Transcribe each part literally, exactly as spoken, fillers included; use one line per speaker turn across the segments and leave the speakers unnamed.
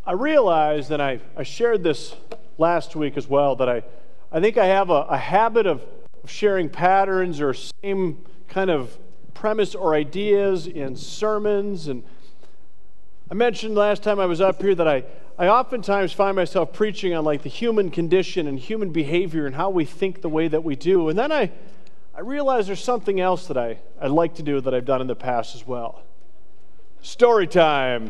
I realized, and I, I shared this last week as well, that I, I think I have a, a habit of sharing patterns or same kind of premise or ideas in sermons. And I mentioned last time I was up here that I, I oftentimes find myself preaching on like the human condition and human behavior and how we think the way that we do. And then I, I realized there's something else that I, I'd like to do that I've done in the past as well. Story time.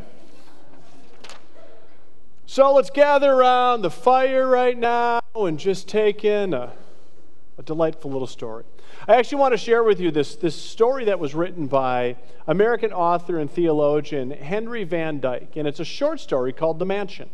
So let's gather around the fire right now and just take in a, a delightful little story. I actually want to share with you this, this story that was written by American author and theologian Henry Van Dyke, and it's a short story called The Mansion.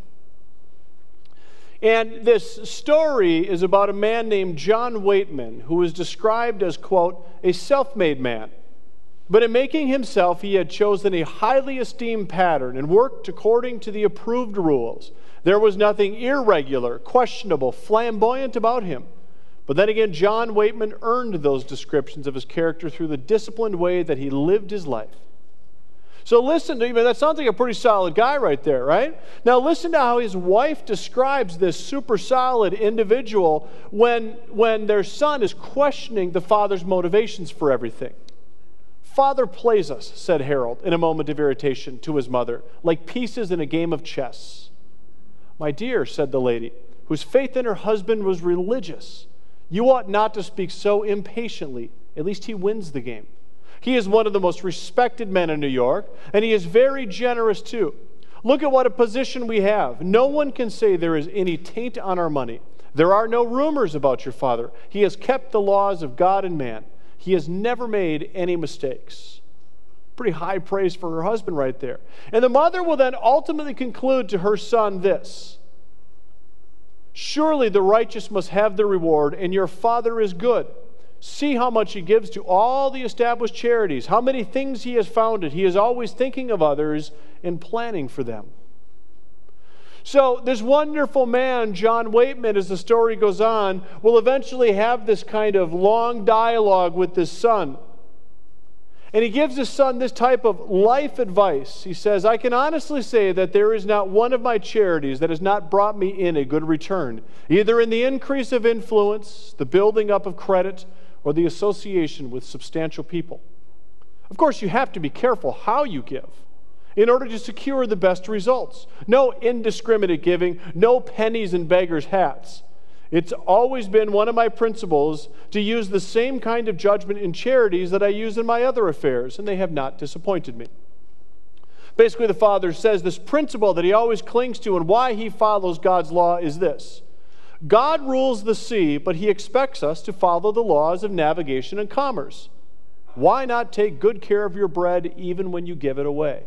And this story is about a man named John Waitman, who is described as, quote, a self-made man. But in making himself, he had chosen a highly esteemed pattern and worked according to the approved rules. There was nothing irregular, questionable, flamboyant about him. But then again, John Waitman earned those descriptions of his character through the disciplined way that he lived his life. So listen to, I mean, that sounds like a pretty solid guy right there, right? Now listen to how his wife describes this super solid individual when, when their son is questioning the father's motivations for everything. "Father plays us," said Harold in a moment of irritation to his mother, "like pieces in a game of chess." "My dear," said the lady, whose faith in her husband was religious, "you ought not to speak so impatiently. At least he wins the game. He is one of the most respected men in New York, and he is very generous too. Look at what a position we have. No one can say there is any taint on our money. There are no rumors about your father. He has kept the laws of God and man. He has never made any mistakes." Pretty high praise for her husband right there. And the mother will then ultimately conclude to her son this: "Surely the righteous must have their reward, and your father is good. See how much he gives to all the established charities, how many things he has founded. He is always thinking of others and planning for them." So this wonderful man, John Waitman, as the story goes on, will eventually have this kind of long dialogue with his son. And he gives his son this type of life advice. He says, "I can honestly say that there is not one of my charities that has not brought me in a good return, either in the increase of influence, the building up of credit, or the association with substantial people. Of course, you have to be careful how you give in order to secure the best results. No indiscriminate giving, no pennies in beggars' hats. It's always been one of my principles to use the same kind of judgment in charities that I use in my other affairs, and they have not disappointed me." Basically, the father says this principle that he always clings to and why he follows God's law is this: God rules the sea, but he expects us to follow the laws of navigation and commerce. Why not take good care of your bread even when you give it away?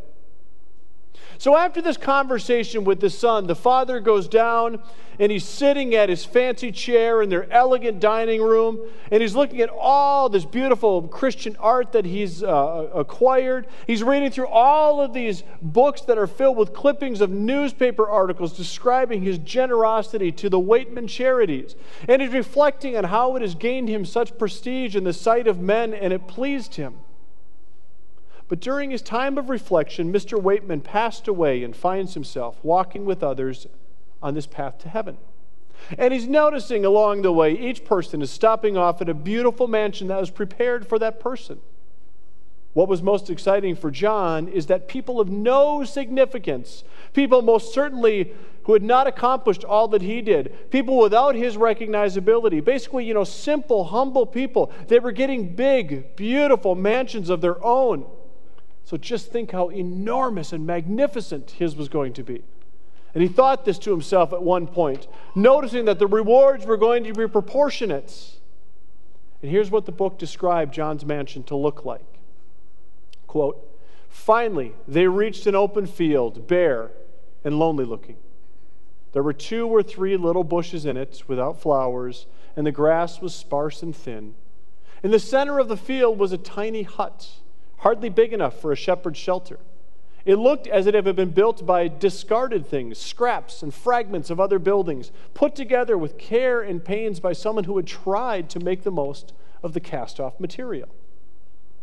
So after this conversation with the son, the father goes down and he's sitting at his fancy chair in their elegant dining room, and he's looking at all this beautiful Christian art that he's uh, acquired. He's reading through all of these books that are filled with clippings of newspaper articles describing his generosity to the Waitman charities. And he's reflecting on how it has gained him such prestige in the sight of men, and it pleased him. But during his time of reflection, Mister Waitman passed away and finds himself walking with others on this path to heaven. And he's noticing along the way, each person is stopping off at a beautiful mansion that was prepared for that person. What was most exciting for John is that people of no significance, people most certainly who had not accomplished all that he did, people without his recognizability, basically, you know, simple, humble people, they were getting big, beautiful mansions of their own. So just think how enormous and magnificent his was going to be. And he thought this to himself at one point, noticing that the rewards were going to be proportionate. And here's what the book described John's mansion to look like. Quote, "Finally, they reached an open field, bare and lonely looking. There were two or three little bushes in it without flowers, and the grass was sparse and thin. In the center of the field was a tiny hut, hardly big enough for a shepherd's shelter. It looked as if it had been built by discarded things, scraps and fragments of other buildings, put together with care and pains by someone who had tried to make the most of the cast-off material.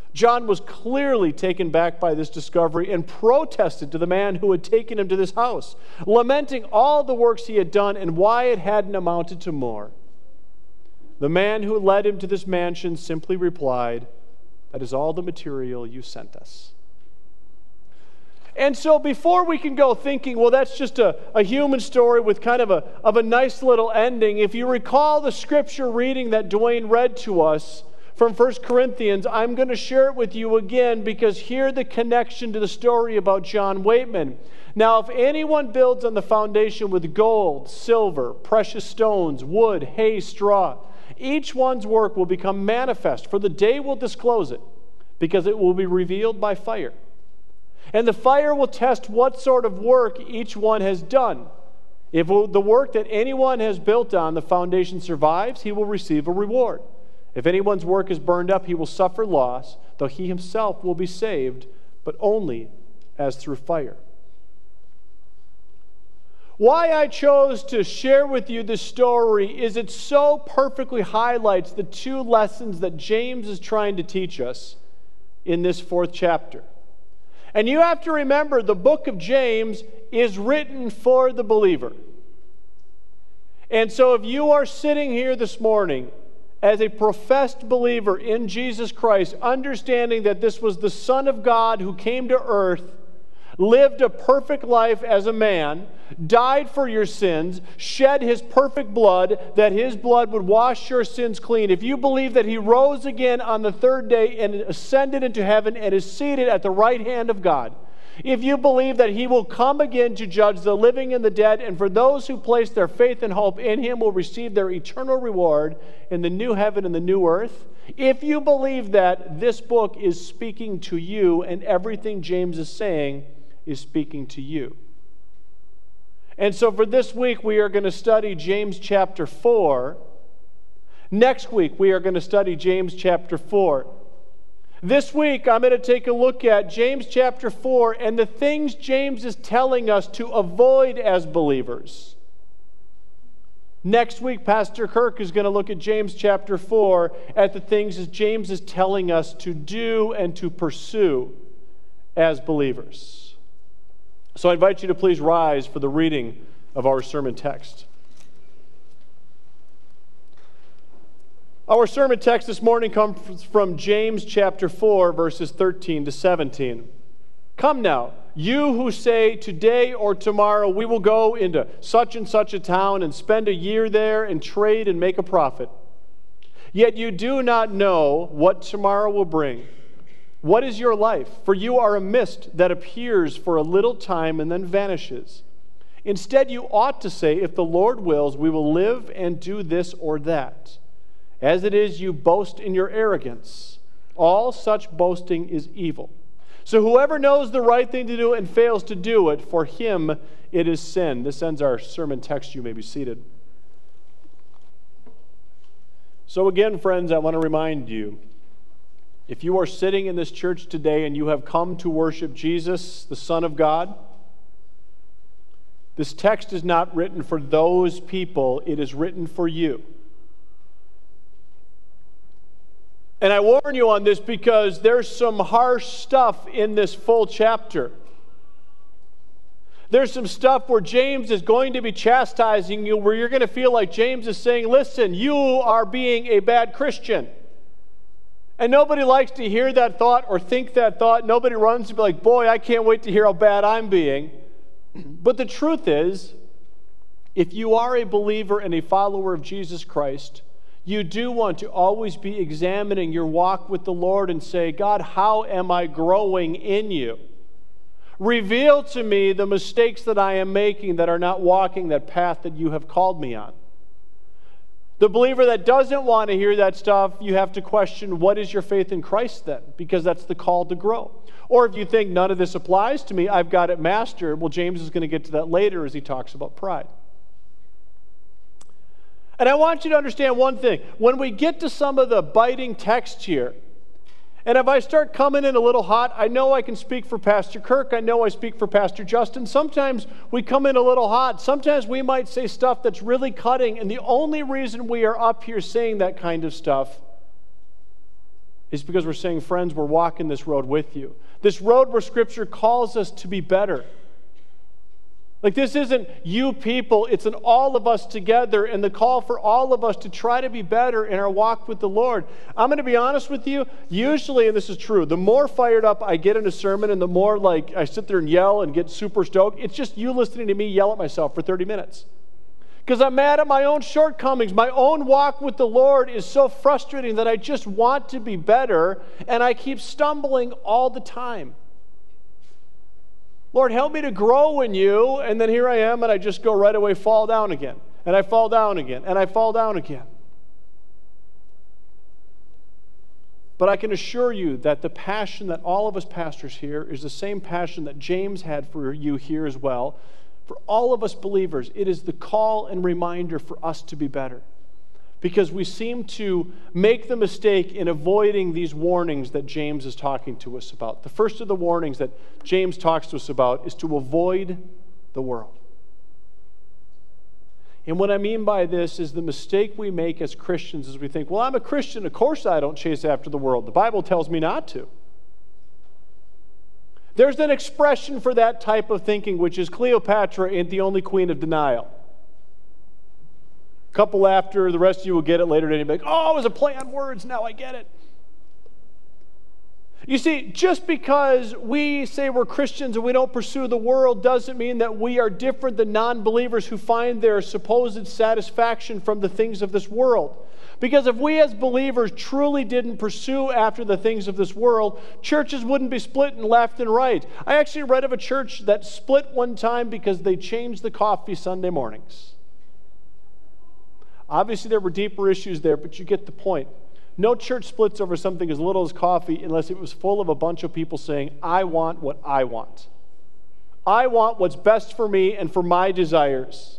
John was clearly taken back by this discovery and protested to the man who had taken him to this house, lamenting all the works he had done and why it hadn't amounted to more. The man who led him to this mansion simply replied, "That is all the material you sent us." And so before we can go thinking, well, that's just a, a human story with kind of a, of a nice little ending, if you recall the scripture reading that Dwayne read to us from First Corinthians, I'm going to share it with you again because here's the connection to the story about John Waitman. Now, if anyone builds on the foundation with gold, silver, precious stones, wood, hay, straw, each one's work will become manifest, for the day will disclose it, because it will be revealed by fire. And the fire will test what sort of work each one has done. If the work that anyone has built on the foundation survives, he will receive a reward. If anyone's work is burned up, he will suffer loss, though he himself will be saved, but only as through fire. Why I chose to share with you this story is it so perfectly highlights the two lessons that James is trying to teach us in this fourth chapter. And you have to remember, the book of James is written for the believer. And so if you are sitting here this morning as a professed believer in Jesus Christ, understanding that this was the Son of God who came to earth, lived a perfect life as a man, died for your sins, shed his perfect blood, that his blood would wash your sins clean. If you believe that he rose again on the third day and ascended into heaven and is seated at the right hand of God, if you believe that he will come again to judge the living and the dead, and for those who place their faith and hope in him will receive their eternal reward in the new heaven and the new earth, if you believe that, this book is speaking to you and everything James is saying is speaking to you. And so for this week, we are going to study James chapter four. Next week, we are going to study James chapter four. This week, I'm going to take a look at James chapter four and the things James is telling us to avoid as believers. Next week, Pastor Kirk is going to look at James chapter four at the things that James is telling us to do and to pursue as believers. So I invite you to please rise for the reading of our sermon text. Our sermon text this morning comes from James chapter four, verses thirteen to seventeen. Come now, you who say today or tomorrow we will go into such and such a town and spend a year there and trade and make a profit. Yet you do not know what tomorrow will bring. What is your life? For you are a mist that appears for a little time and then vanishes. Instead, you ought to say, if the Lord wills, we will live and do this or that. As it is, you boast in your arrogance. All such boasting is evil. So whoever knows the right thing to do and fails to do it, for him it is sin. This ends our sermon text. You may be seated. So again, friends, I want to remind you, if you are sitting in this church today and you have come to worship Jesus, the Son of God, this text is not written for those people, it is written for you. And I warn you on this because there's some harsh stuff in this full chapter. There's some stuff where James is going to be chastising you, where you're going to feel like James is saying, listen, you are being a bad Christian. And nobody likes to hear that thought or think that thought. Nobody runs to be like, boy, I can't wait to hear how bad I'm being. But the truth is, if you are a believer and a follower of Jesus Christ, you do want to always be examining your walk with the Lord and say, God, how am I growing in you? Reveal to me the mistakes that I am making that are not walking that path that you have called me on. The believer that doesn't want to hear that stuff, you have to question, what is your faith in Christ then? Because that's the call to grow. Or if you think none of this applies to me, I've got it mastered, well, James is going to get to that later as he talks about pride. And I want you to understand one thing. When we get to some of the biting text here, and if I start coming in a little hot, I know I can speak for Pastor Kirk. I know I speak for Pastor Justin. Sometimes we come in a little hot. Sometimes we might say stuff that's really cutting, and the only reason we are up here saying that kind of stuff is because we're saying, friends, we're walking this road with you. This road where Scripture calls us to be better. Like, this isn't you people, it's an all of us together, and the call for all of us to try to be better in our walk with the Lord. I'm going to be honest with you, usually, and this is true, the more fired up I get in a sermon and the more like I sit there and yell and get super stoked, it's just you listening to me yell at myself for thirty minutes. Because I'm mad at my own shortcomings. My own walk with the Lord is so frustrating that I just want to be better, and I keep stumbling all the time. Lord, help me to grow in you, and then here I am, and I just go right away, fall down again, and I fall down again, and I fall down again. But I can assure you that the passion that all of us pastors here is the same passion that James had for you here as well. For all of us believers, it is the call and reminder for us to be better. Because we seem to make the mistake in avoiding these warnings that James is talking to us about. The first of the warnings that James talks to us about is to avoid the world. And what I mean by this is the mistake we make as Christians is we think, well, I'm a Christian, of course I don't chase after the world. The Bible tells me not to. There's an expression for that type of thinking, which is Cleopatra ain't the only queen of denial. A couple after, the rest of you will get it later today. You'll be like, oh, it was a play on words, now I get it. You see, just because we say we're Christians and we don't pursue the world doesn't mean that we are different than non-believers who find their supposed satisfaction from the things of this world. Because if we as believers truly didn't pursue after the things of this world, churches wouldn't be split in left and right. I actually read of a church that split one time because they changed the coffee Sunday mornings. Obviously, there were deeper issues there, but you get the point. No church splits over something as little as coffee unless it was full of a bunch of people saying, I want what I want. I want what's best for me and for my desires.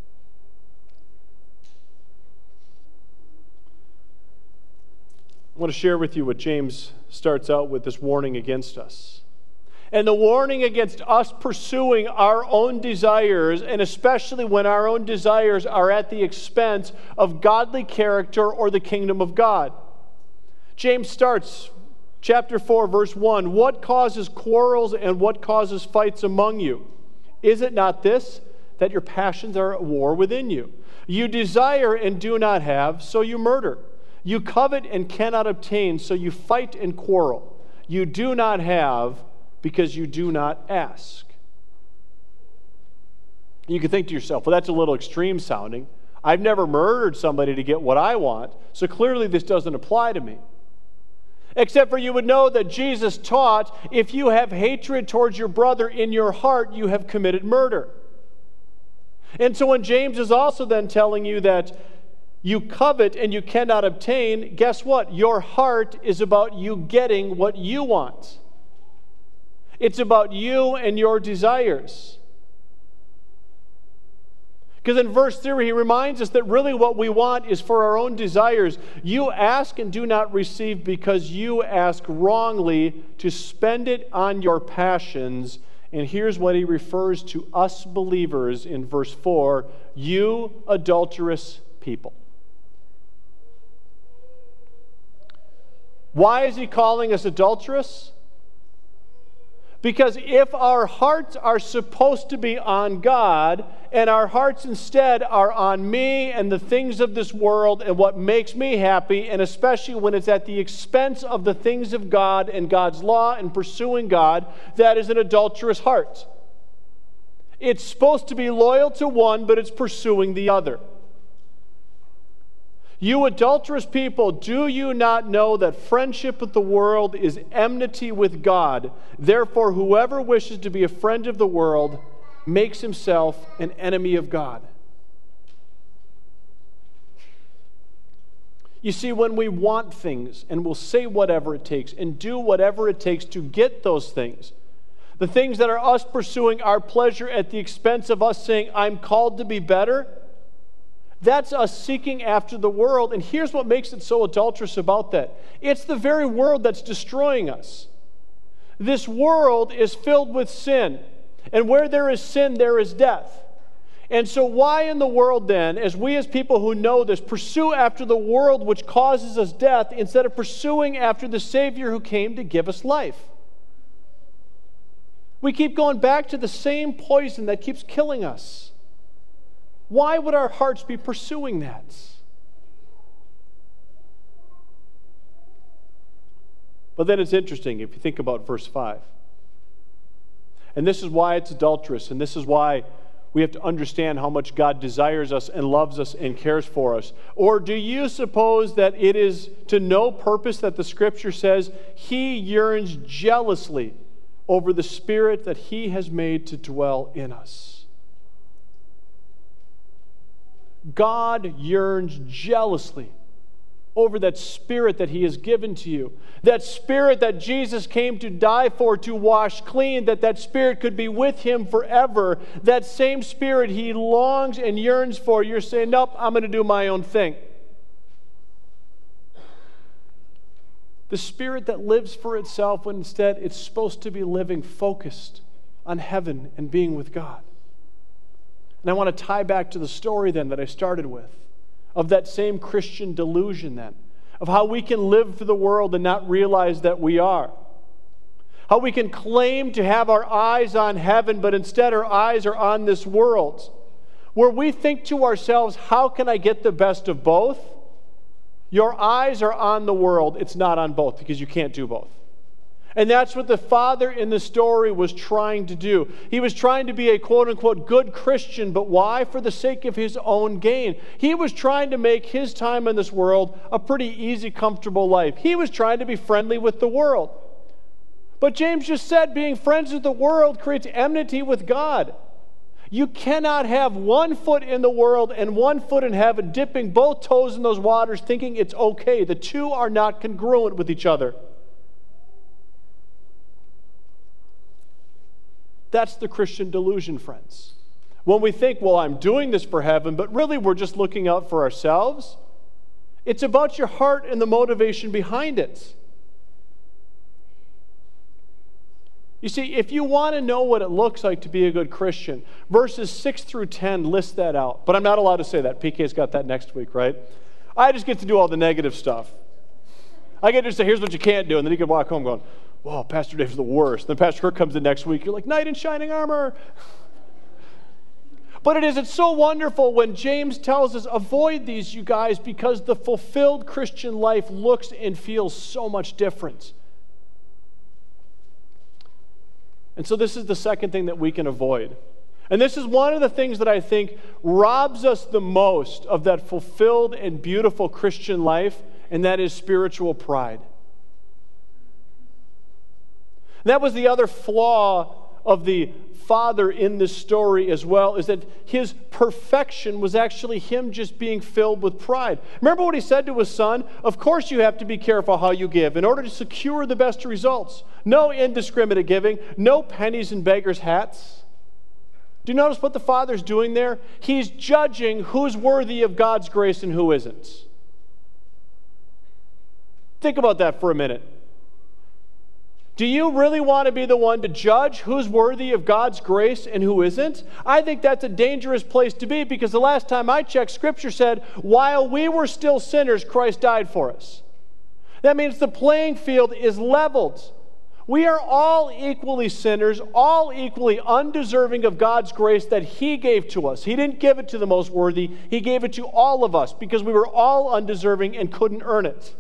I want to share with you what James starts out with, this warning against us. And the warning against us pursuing our own desires, and especially when our own desires are at the expense of godly character or the kingdom of God. James starts, chapter four, verse one, what causes quarrels and what causes fights among you? Is it not this, that your passions are at war within you? You desire and do not have, so you murder. You covet and cannot obtain, so you fight and quarrel. You do not have, because you do not ask. You can think to yourself, well, that's a little extreme sounding. I've never murdered somebody to get what I want, so clearly this doesn't apply to me. Except for you would know that Jesus taught, if you have hatred towards your brother in your heart, you have committed murder. And so when James is also then telling you that you covet and you cannot obtain, guess what? Your heart is about you getting what you want. It's about you and your desires. Because in verse three, he reminds us that really what we want is for our own desires. You ask and do not receive because you ask wrongly to spend it on your passions. And here's what he refers to us believers in verse four, you adulterous people. Why is he calling us adulterous? Because if our hearts are supposed to be on God, and our hearts instead are on me and the things of this world and what makes me happy, and especially when it's at the expense of the things of God and God's law and pursuing God, that is an adulterous heart. It's supposed to be loyal to one, but it's pursuing the other. You adulterous people, do you not know that friendship with the world is enmity with God? Therefore, whoever wishes to be a friend of the world makes himself an enemy of God. You see, when we want things and we'll say whatever it takes and do whatever it takes to get those things, the things that are us pursuing our pleasure at the expense of us saying, I'm called to be better, that's us seeking after the world. And here's what makes it so adulterous about that. It's the very world that's destroying us. This world is filled with sin. And where there is sin, there is death. And so why in the world then, as we as people who know this, pursue after the world which causes us death instead of pursuing after the Savior who came to give us life? We keep going back to the same poison that keeps killing us. Why would our hearts be pursuing that? But then it's interesting if you think about verse five. And this is why it's adulterous, and this is why we have to understand how much God desires us and loves us and cares for us. Or do you suppose that it is to no purpose that the Scripture says He yearns jealously over the Spirit that He has made to dwell in us? God yearns jealously over that Spirit that He has given to you. That Spirit that Jesus came to die for, to wash clean, that that Spirit could be with Him forever. That same Spirit He longs and yearns for. You're saying, nope, I'm going to do my own thing. The Spirit that lives for itself when instead it's supposed to be living focused on heaven and being with God. And I want to tie back to the story then that I started with, of that same Christian delusion then, of how we can live for the world and not realize that we are. How we can claim to have our eyes on heaven, but instead our eyes are on this world. Where we think to ourselves, how can I get the best of both? Your eyes are on the world. It's not on both, because you can't do both. And that's what the father in the story was trying to do. He was trying to be a quote-unquote good Christian, but why? For the sake of his own gain. He was trying to make his time in this world a pretty easy, comfortable life. He was trying to be friendly with the world. But James just said being friends with the world creates enmity with God. You cannot have one foot in the world and one foot in heaven, dipping both toes in those waters, thinking it's okay. The two are not congruent with each other. That's the Christian delusion, friends. When we think, well, I'm doing this for heaven, but really we're just looking out for ourselves. It's about your heart and the motivation behind it. You see, if you want to know what it looks like to be a good Christian, verses six through ten list that out. But I'm not allowed to say that. P K's got that next week, right? I just get to do all the negative stuff. I get to say, here's what you can't do, and then you can walk home going, whoa, Pastor Dave's the worst. Then Pastor Kirk comes in next week. You're like, knight in shining armor. But it is, it's so wonderful when James tells us, avoid these, you guys, because the fulfilled Christian life looks and feels so much different. And so this is the second thing that we can avoid. And this is one of the things that I think robs us the most of that fulfilled and beautiful Christian life, and that is spiritual pride. That was the other flaw of the father in this story as well, is that his perfection was actually him just being filled with pride. Remember what he said to his son? Of course you have to be careful how you give in order to secure the best results. No indiscriminate giving, no pennies in beggars' hats. Do you notice what the father's doing there? He's judging who's worthy of God's grace and who isn't. Think about that for a minute. Do you really want to be the one to judge who's worthy of God's grace and who isn't? I think that's a dangerous place to be, because the last time I checked, Scripture said, while we were still sinners, Christ died for us. That means the playing field is leveled. We are all equally sinners, all equally undeserving of God's grace that He gave to us. He didn't give it to the most worthy. He gave it to all of us because we were all undeserving and couldn't earn it.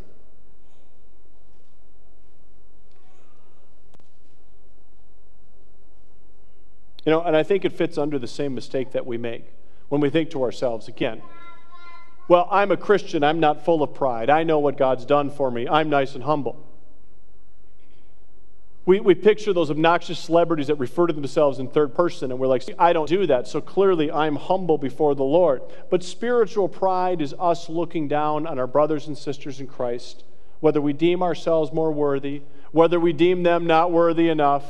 You know, and I think it fits under the same mistake that we make when we think to ourselves, again, well, I'm a Christian, I'm not full of pride. I know what God's done for me. I'm nice and humble. We, we picture those obnoxious celebrities that refer to themselves in third person, and we're like, I don't do that, so clearly I'm humble before the Lord. But spiritual pride is us looking down on our brothers and sisters in Christ, whether we deem ourselves more worthy, whether we deem them not worthy enough.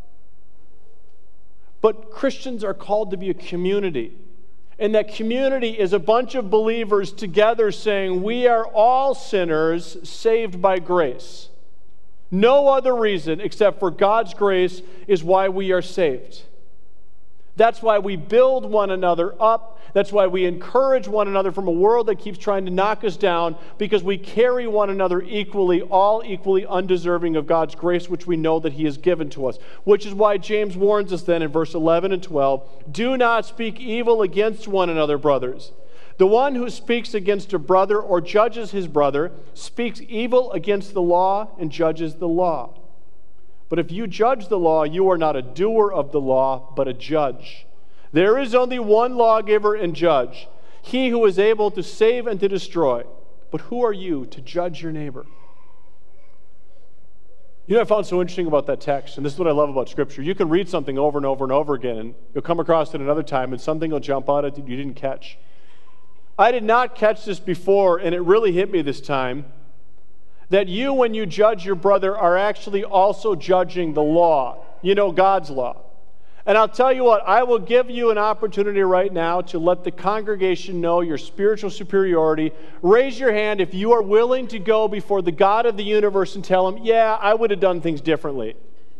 But Christians are called to be a community. And that community is a bunch of believers together saying, we are all sinners saved by grace. No other reason except for God's grace is why we are saved. That's why we build one another up. That's why we encourage one another from a world that keeps trying to knock us down, because we carry one another equally, all equally undeserving of God's grace, which we know that He has given to us. Which is why James warns us then in verse eleven and twelve, do not speak evil against one another, brothers. The one who speaks against a brother or judges his brother speaks evil against the law and judges the law. But if you judge the law, you are not a doer of the law, but a judge. There is only one lawgiver and judge, He who is able to save and to destroy. But who are you to judge your neighbor? You know what I found so interesting about that text, and this is what I love about Scripture. You can read something over and over and over again, and you'll come across it another time, and something will jump out at you you didn't catch. I did not catch this before, and it really hit me this time, that you, when you judge your brother, are actually also judging the law. You know, God's law. And I'll tell you what, I will give you an opportunity right now to let the congregation know your spiritual superiority. Raise your hand if you are willing to go before the God of the universe and tell Him, yeah, I would have done things differently.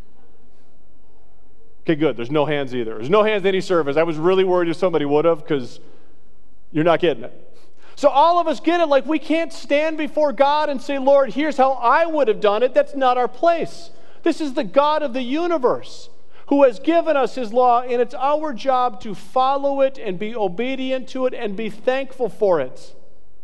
Okay, good. There's no hands either. There's no hands in any service. I was really worried if somebody would have, because you're not getting it. So all of us get it. Like, we can't stand before God and say, Lord, here's how I would have done it. That's not our place. This is the God of the universe who has given us His law, and it's our job to follow it and be obedient to it and be thankful for it.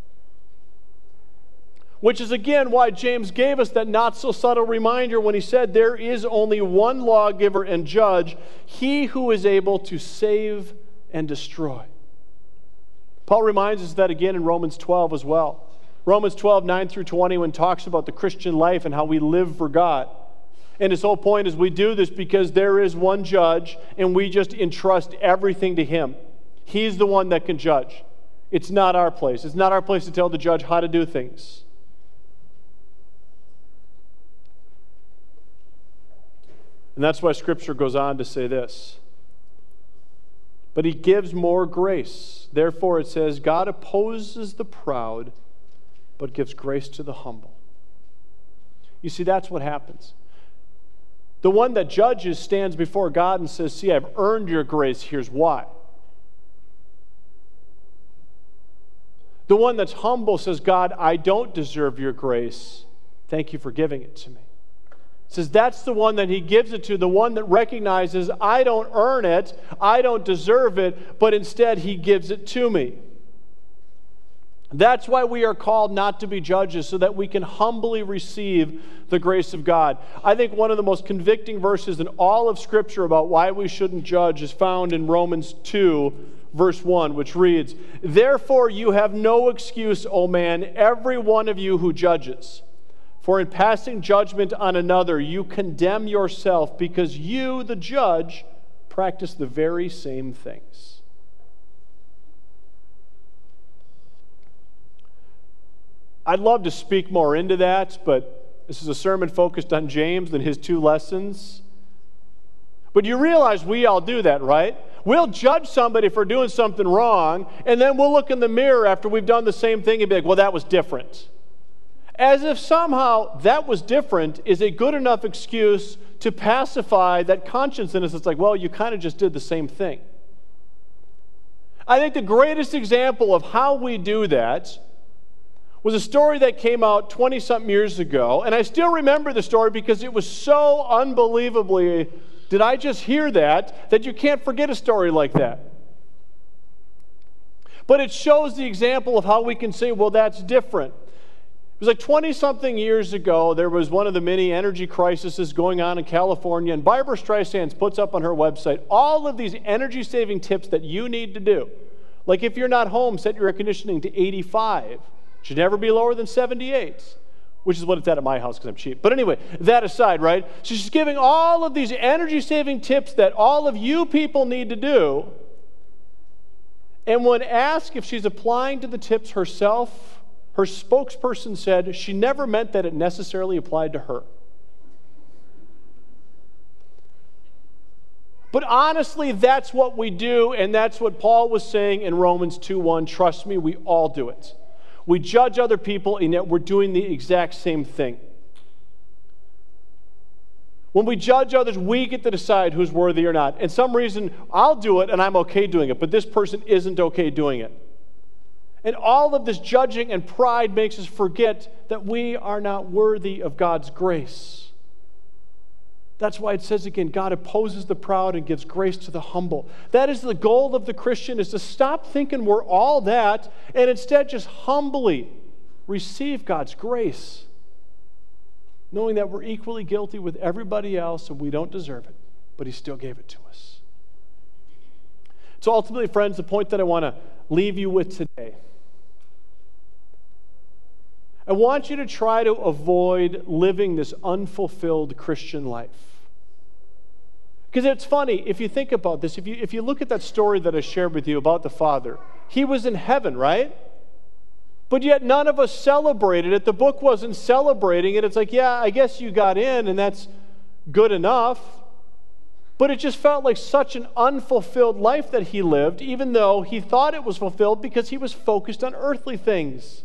Which is, again, why James gave us that not-so-subtle reminder when he said, there is only one lawgiver and judge, He who is able to save and destroy. Paul reminds us that again in Romans twelve as well. Romans twelve, nine through twenty, when it talks about the Christian life and how we live for God. And his whole point is we do this because there is one judge, and we just entrust everything to Him. He's the one that can judge. It's not our place. It's not our place to tell the judge how to do things. And that's why Scripture goes on to say this. But He gives more grace. Therefore, it says, God opposes the proud, but gives grace to the humble. You see, that's what happens. The one that judges stands before God and says, see, I've earned your grace. Here's why. The one that's humble says, God, I don't deserve your grace. Thank you for giving it to me. Says that's the one that He gives it to, the one that recognizes I don't earn it, I don't deserve it, but instead He gives it to me. That's why we are called not to be judges, so that we can humbly receive the grace of God. I think one of the most convicting verses in all of Scripture about why we shouldn't judge is found in Romans two, verse one, which reads, therefore you have no excuse, O man, every one of you who judges. For in passing judgment on another, you condemn yourself, because you, the judge, practice the very same things. I'd love to speak more into that, but this is a sermon focused on James and his two lessons. But you realize we all do that, right? We'll judge somebody for doing something wrong, and then we'll look in the mirror after we've done the same thing and be like, well, that was different. As if somehow that was different is a good enough excuse to pacify that conscience in us. It's like, well, you kind of just did the same thing. I think the greatest example of how we do that was a story that came out twenty-something years ago, and I still remember the story because it was so unbelievably, did I just hear that, that you can't forget a story like that. But it shows the example of how we can say, well, that's different. It was like twenty-something years ago, there was one of the many energy crises going on in California, and Barbara Streisand puts up on her website all of these energy-saving tips that you need to do. Like if you're not home, set your air conditioning to eighty-five. It should never be lower than seventy-eight, which is what it's at at my house because I'm cheap. But anyway, that aside, right? So she's giving all of these energy-saving tips that all of you people need to do. And when asked if she's applying to the tips herself, her spokesperson said she never meant that it necessarily applied to her. But honestly, that's what we do, and that's what Paul was saying in Romans two one. Trust me, we all do it. We judge other people, and yet we're doing the exact same thing. When we judge others, we get to decide who's worthy or not. And some reason, I'll do it and I'm okay doing it, but this person isn't okay doing it. And all of this judging and pride makes us forget that we are not worthy of God's grace. That's why it says again, God opposes the proud and gives grace to the humble. That is the goal of the Christian, is to stop thinking we're all that and instead just humbly receive God's grace, knowing that we're equally guilty with everybody else and we don't deserve it, but He still gave it to us. So ultimately, friends, the point that I want to leave you with today, I want you to try to avoid living this unfulfilled Christian life. Because it's funny, if you think about this, if you, if you look at that story that I shared with you about the Father, He was in heaven, right? But yet none of us celebrated it. The book wasn't celebrating it. It's like, yeah, I guess you got in and that's good enough. But it just felt like such an unfulfilled life that He lived, even though He thought it was fulfilled because He was focused on earthly things.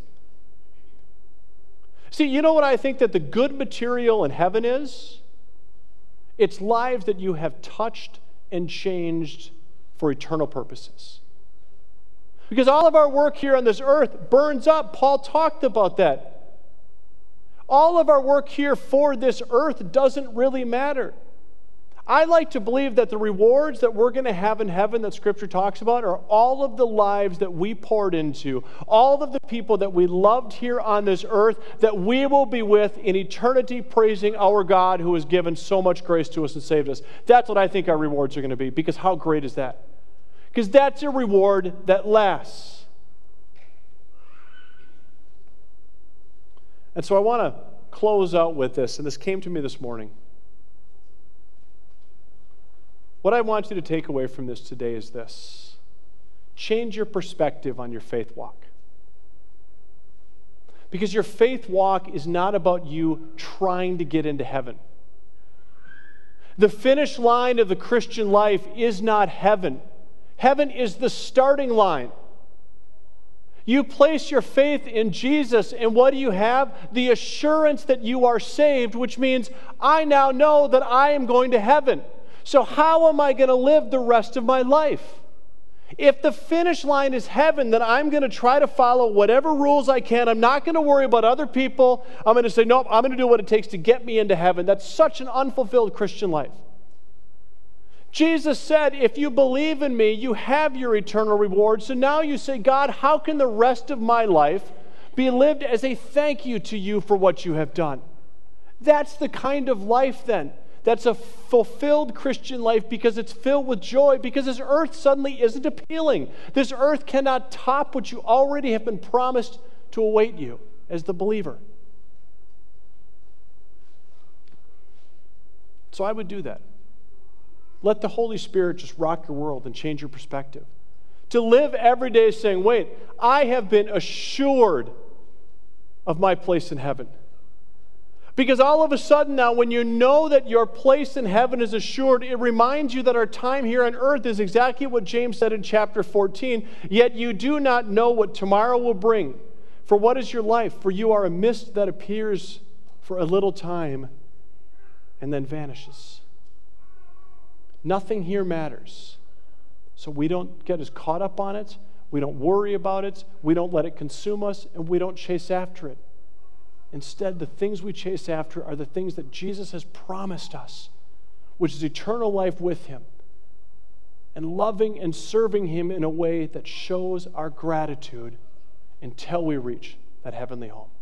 See, you know what I think that the good material in heaven is? It's lives that you have touched and changed for eternal purposes. Because all of our work here on this earth burns up. Paul talked about that. All of our work here for this earth doesn't really matter. I like to believe that the rewards that we're going to have in heaven that Scripture talks about are all of the lives that we poured into, all of the people that we loved here on this earth that we will be with in eternity praising our God who has given so much grace to us and saved us. That's what I think our rewards are going to be, because how great is that? Because that's a reward that lasts. And so I want to close out with this, and this came to me this morning. What I want you to take away from this today is this: change your perspective on your faith walk. Because your faith walk is not about you trying to get into heaven. The finish line of the Christian life is not heaven. Heaven is the starting line. You place your faith in Jesus, and what do you have? The assurance that you are saved, which means I now know that I am going to heaven. So how am I going to live the rest of my life? If the finish line is heaven, then I'm going to try to follow whatever rules I can. I'm not going to worry about other people. I'm going to say, nope, I'm going to do what it takes to get me into heaven. That's such an unfulfilled Christian life. Jesus said, if you believe in me, you have your eternal reward. So now you say, God, how can the rest of my life be lived as a thank you to you for what you have done? That's the kind of life then. That's a fulfilled Christian life, because it's filled with joy, because this earth suddenly isn't appealing. This earth cannot top what you already have been promised to await you as the believer. So I would do that. Let the Holy Spirit just rock your world and change your perspective. To live every day saying, wait, I have been assured of my place in heaven. Because all of a sudden now, when you know that your place in heaven is assured, it reminds you that our time here on earth is exactly what James said in chapter fourteen. Yet you do not know what tomorrow will bring. For what is your life? For you are a mist that appears for a little time and then vanishes. Nothing here matters. So we don't get as caught up on it. We don't worry about it. We don't let it consume us, and we don't chase after it. Instead, the things we chase after are the things that Jesus has promised us, which is eternal life with Him, and loving and serving Him in a way that shows our gratitude until we reach that heavenly home.